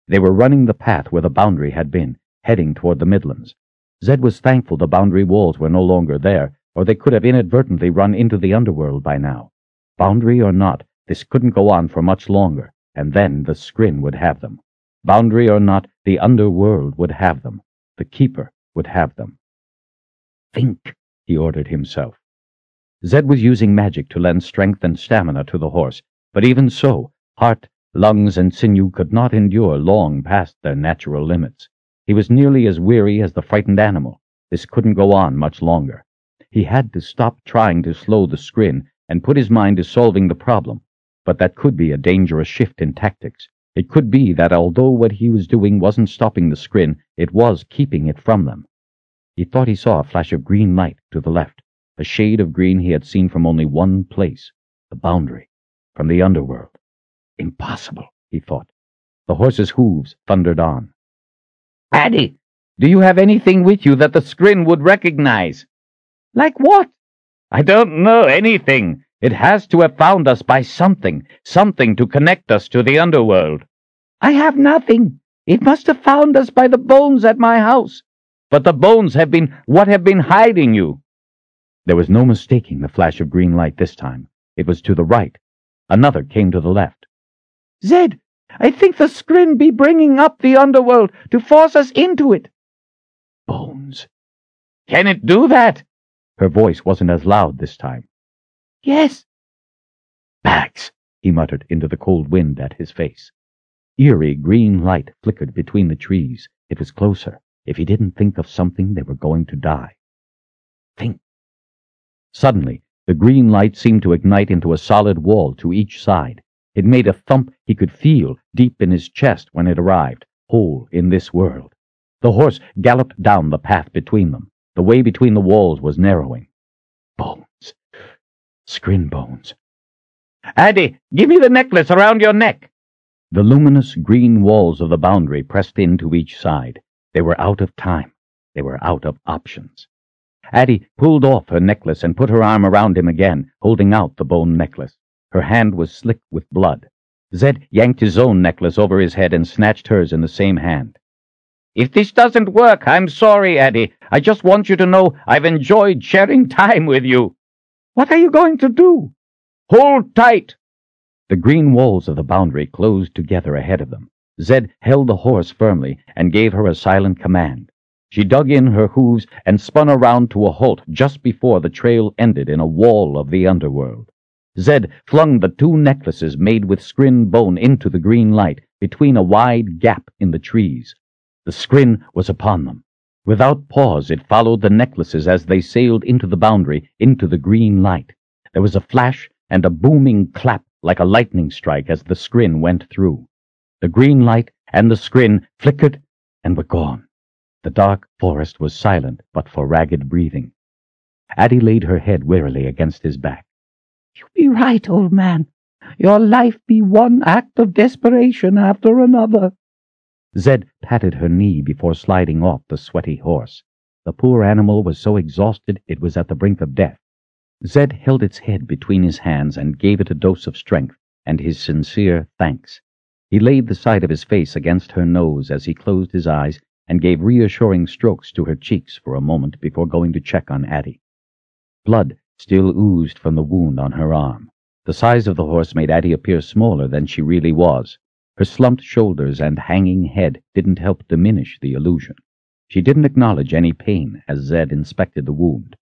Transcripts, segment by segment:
They were running the path where the boundary had been, heading toward the Midlands. Zed was thankful the boundary walls were no longer there, or they could have inadvertently run into the underworld by now. Boundary or not, this couldn't go on for much longer, and then the Skrin would have them. Boundary or not, the underworld would have them. The Keeper would have them. Think, he ordered himself. Zed was using magic to lend strength and stamina to the horse, but even so, heart, lungs, and sinew could not endure long past their natural limits. He was nearly as weary as the frightened animal. This couldn't go on much longer. He had to stop trying to slow the Skrin and put his mind to solving the problem, but that could be a dangerous shift in tactics. It could be that although what he was doing wasn't stopping the Skrin, it was keeping it from them. He thought he saw a flash of green light to the left, a shade of green he had seen from only one place, the boundary, from the underworld. Impossible, he thought. The horse's hooves thundered on. Addy, do you have anything with you that the Skrin would recognize? Like what? I don't know anything. It has to have found us by something to connect us to the underworld. I have nothing. It must have found us by the bones at my house. But the bones have been what have been hiding you. There was no mistaking the flash of green light this time. It was to the right. Another came to the left. Zed, I think the Skrin be bringing up the underworld to force us into it. Bones. Can it do that? Her voice wasn't as loud this time. Yes. Bags, he muttered into the cold wind at his face. Eerie green light flickered between the trees. It was closer. If he didn't think of something, they were going to die. Think. Suddenly, the green light seemed to ignite into a solid wall to each side. It made a thump he could feel deep in his chest when it arrived, whole in this world. The horse galloped down the path between them. The way between the walls was narrowing. Bones. Skrin bones. Addy, give me the necklace around your neck. The luminous green walls of the boundary pressed in to each side. They were out of time. They were out of options. Addy pulled off her necklace and put her arm around him again, holding out the bone necklace. Her hand was slick with blood. Zed yanked his own necklace over his head and snatched hers in the same hand. If this doesn't work, I'm sorry, Addy. I just want you to know I've enjoyed sharing time with you. What are you going to do? Hold tight. The green walls of the boundary closed together ahead of them. Zed held the horse firmly and gave her a silent command. She dug in her hooves and spun around to a halt just before the trail ended in a wall of the underworld. Zed flung the two necklaces made with Skrin bone into the green light between a wide gap in the trees. The Skrin was upon them. Without pause, it followed the necklaces as they sailed into the boundary, into the green light. There was a flash and a booming clap like a lightning strike as the Skrin went through. The green light and the Skrin flickered and were gone. The dark forest was silent but for ragged breathing. Addy laid her head wearily against his back. You be right, old man. Your life be one act of desperation after another. Zed patted her knee before sliding off the sweaty horse. The poor animal was so exhausted it was at the brink of death. Zed held its head between his hands and gave it a dose of strength and his sincere thanks. He laid the side of his face against her nose as he closed his eyes and gave reassuring strokes to her cheeks for a moment before going to check on Addy. Blood still oozed from the wound on her arm. The size of the horse made Addy appear smaller than she really was. Her slumped shoulders and hanging head didn't help diminish the illusion. She didn't acknowledge any pain as Zed inspected the wound.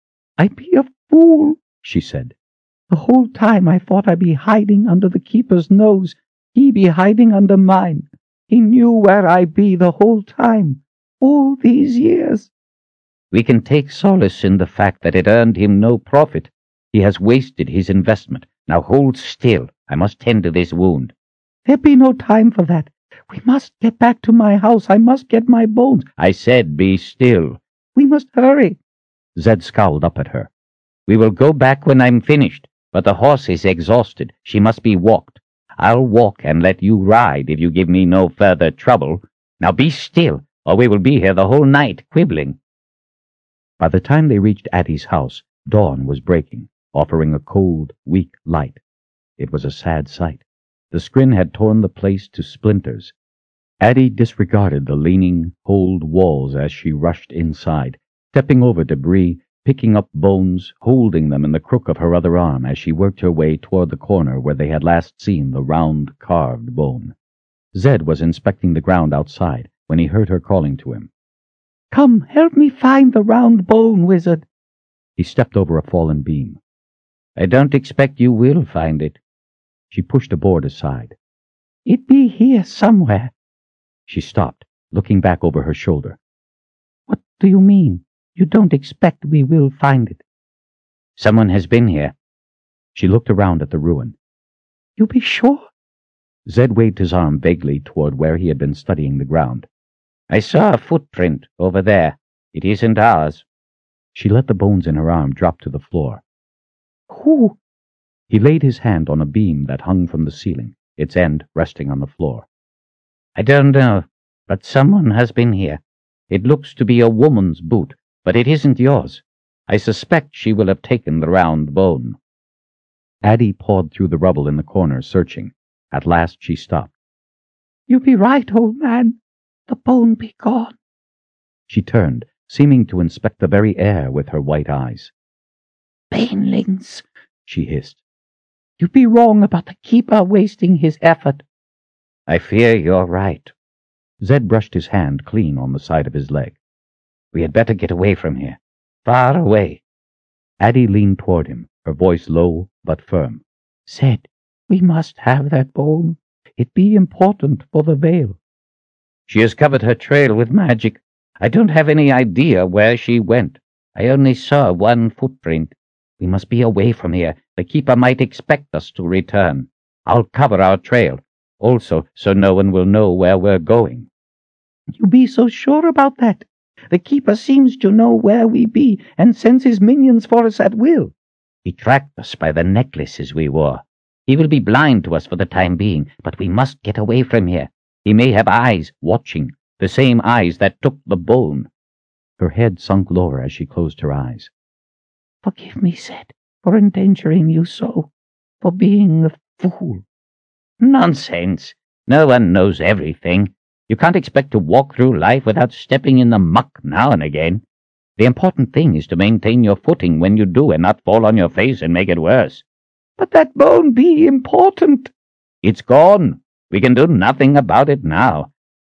I be a fool, she said. The whole time I thought I be hiding under the Keeper's nose. He be hiding under mine. He knew where I be the whole time, all these years. We can take solace in the fact that it earned him no profit. He has wasted his investment. Now hold still. I must tend to this wound. There be no time for that. We must get back to my house. I must get my bones. I said be still. We must hurry. Zed scowled up at her. We will go back when I'm finished, but the horse is exhausted. She must be walked. I'll walk and let you ride if you give me no further trouble. Now be still, or we will be here the whole night quibbling. By the time they reached Addy's house, dawn was breaking, offering a cold, weak light. It was a sad sight. The Skrin had torn the place to splinters. Addie disregarded the leaning, cold walls as she rushed inside, stepping over debris, picking up bones, holding them in the crook of her other arm as she worked her way toward the corner where they had last seen the round, carved bone. Zed was inspecting the ground outside when he heard her calling to him. "Come, help me find the round bone, wizard." He stepped over a fallen beam. "I don't expect you will find it." She pushed a board aside. "It be here somewhere." She stopped, looking back over her shoulder. "What do you mean? You don't expect we will find it?" "Someone has been here." She looked around at the ruin. "You be sure?" Zed waved his arm vaguely toward where he had been studying the ground. "I saw a footprint over there. It isn't ours." She let the bones in her arm drop to the floor. "Who?" He laid his hand on a beam that hung from the ceiling, its end resting on the floor. "I don't know, but someone has been here. It looks to be a woman's boot, but it isn't yours. I suspect she will have taken the round bone." Addie pawed through the rubble in the corner, searching. At last she stopped. "You be right, old man. The bone be gone." She turned, seeming to inspect the very air with her white eyes. "Banelings," she hissed. "You be wrong about the keeper wasting his effort." "I fear you're right." Zed brushed his hand clean on the side of his leg. "We had better get away from here. Far away." Addie leaned toward him, her voice low but firm. "Zed, we must have that bone. It be important for the veil." "She has covered her trail with magic. I don't have any idea where she went. I only saw one footprint. We must be away from here. The keeper might expect us to return. I'll cover our trail, also so no one will know where we're going." "You be so sure about that? The keeper seems to know where we be and sends his minions for us at will." "He tracked us by the necklaces we wore. He will be blind to us for the time being, but we must get away from here. He may have eyes watching, the same eyes that took the bone." Her head sunk lower as she closed her eyes. "Forgive me, Zed, for endangering you so, for being a fool." "Nonsense. No one knows everything. You can't expect to walk through life without stepping in the muck now and again. The important thing is to maintain your footing when you do and not fall on your face and make it worse." "But that bone be important." "It's gone. We can do nothing about it now.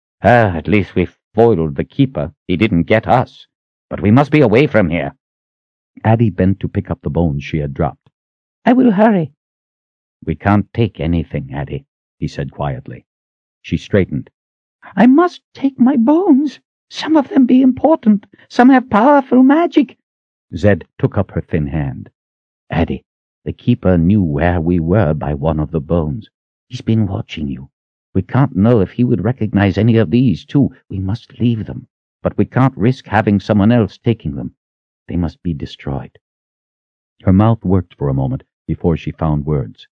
At least we foiled the keeper. He didn't get us. But we must be away from here." Addie bent to pick up the bones she had dropped. "I will hurry." "We can't take anything, Addie," he said quietly. She straightened. "I must take my bones. Some of them be important. Some have powerful magic." Zed took up her thin hand. "Addie, the keeper knew where we were by one of the bones. He's been watching you. We can't know if he would recognize any of these, too. We must leave them, but we can't risk having someone else taking them. They must be destroyed." Her mouth worked for a moment before she found words.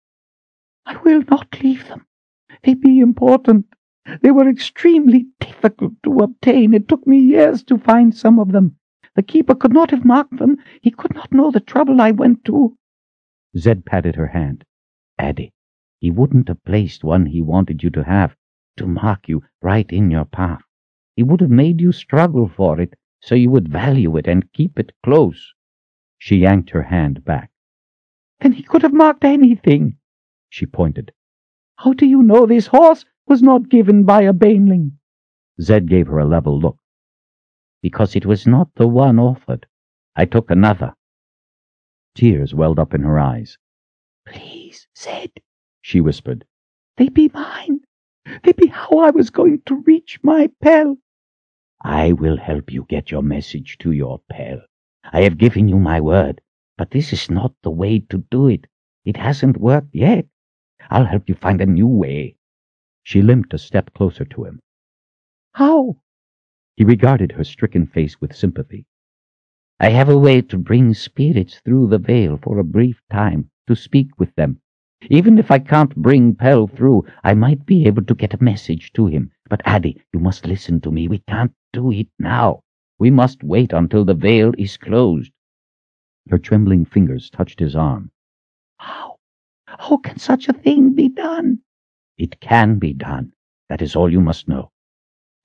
"I will not leave them. They be important. They were extremely difficult to obtain. It took me years to find some of them. The keeper could not have marked them. He could not know the trouble I went to." Zed patted her hand. "Addie, he wouldn't have placed one he wanted you to have, to mark you right in your path. He would have made you struggle for it, so you would value it and keep it close." She yanked her hand back. "Then he could have marked anything." She pointed. "How do you know this horse was not given by a baneling?" Zed gave her a level look. "Because it was not the one offered. I took another." Tears welled up in her eyes. "Please, Zed," she whispered. "They be mine. They be how I was going to reach my Pell." "I will help you get your message to your Pell. I have given you my word, but this is not the way to do it. It hasn't worked yet. I'll help you find a new way." She limped a step closer to him. "How?" He regarded her stricken face with sympathy. "I have a way to bring spirits through the veil for a brief time, to speak with them. Even if I can't bring Pell through, I might be able to get a message to him. But Addie, you must listen to me. We can't do it now. We must wait until the veil is closed." Her trembling fingers touched his arm. "How? How can such a thing be done?" "It can be done. That is all you must know.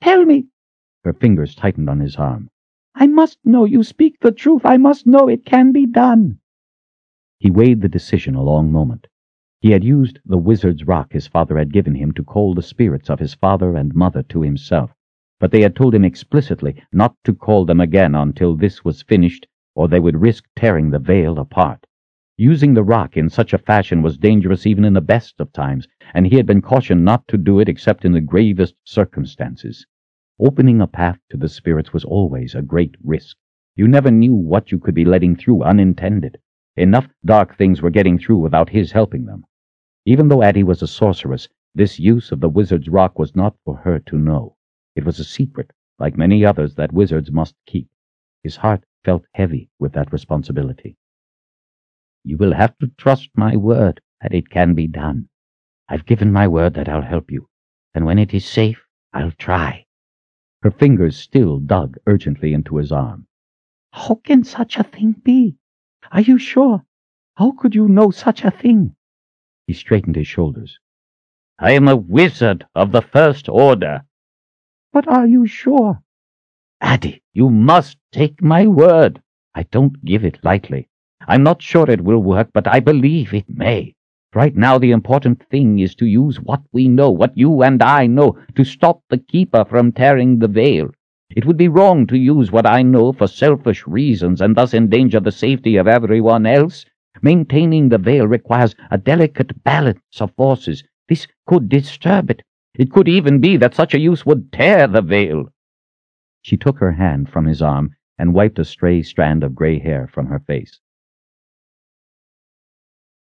Tell me. Her fingers tightened on his arm. I must know. You speak the truth. I must know it can be done. He weighed the decision a long moment. He had used the wizard's rock his father had given him to call the spirits of his father and mother to himself, but they had told him explicitly not to call them again until this was finished, or they would risk tearing the veil apart. Using the rock in such a fashion was dangerous even in the best of times, and he had been cautioned not to do it except in the gravest circumstances. Opening a path to the spirits was always a great risk. You never knew what you could be letting through unintended. Enough dark things were getting through without his helping them. Even though Addie was a sorceress, this use of the wizard's rock was not for her to know. It was a secret, like many others that wizards must keep. His heart felt heavy with that responsibility. You will have to trust my word that it can be done. I've given my word that I'll help you, and when it is safe, I'll try. Her fingers still dug urgently into his arm. How can such a thing be? Are you sure? How could you know such a thing? He straightened his shoulders. I am a wizard of the First Order. But are you sure? Addie, you must take my word. I don't give it lightly. I'm not sure it will work, but I believe it may. Right now the important thing is to use what we know, what you and I know, to stop the Keeper from tearing the veil. It would be wrong to use what I know for selfish reasons and thus endanger the safety of everyone else. Maintaining the veil requires a delicate balance of forces. This could disturb it. It could even be that such a use would tear the veil. She took her hand from his arm and wiped a stray strand of gray hair from her face.